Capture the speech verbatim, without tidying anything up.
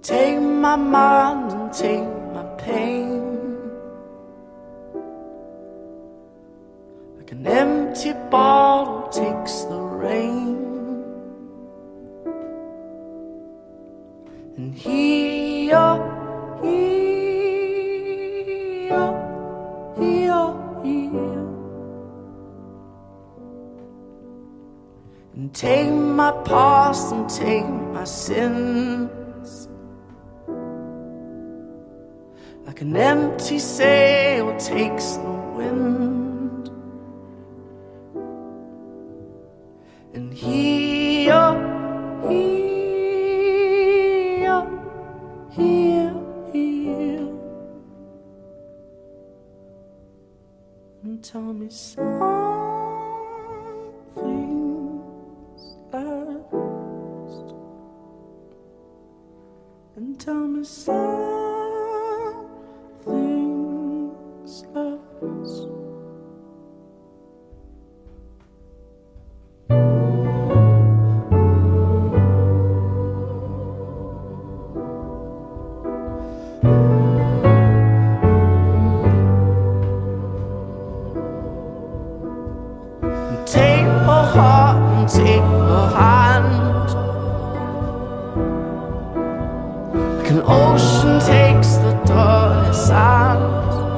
Take my mind and take my pain, like an empty bottle takes the rain. And here, here, here, here, and take my past and take my sins, like an empty sail takes the wind. And here, here, here, here, and tell me something's last, and tell me something's last. Take her heart and take her hand, like an ocean takes the dirty sand.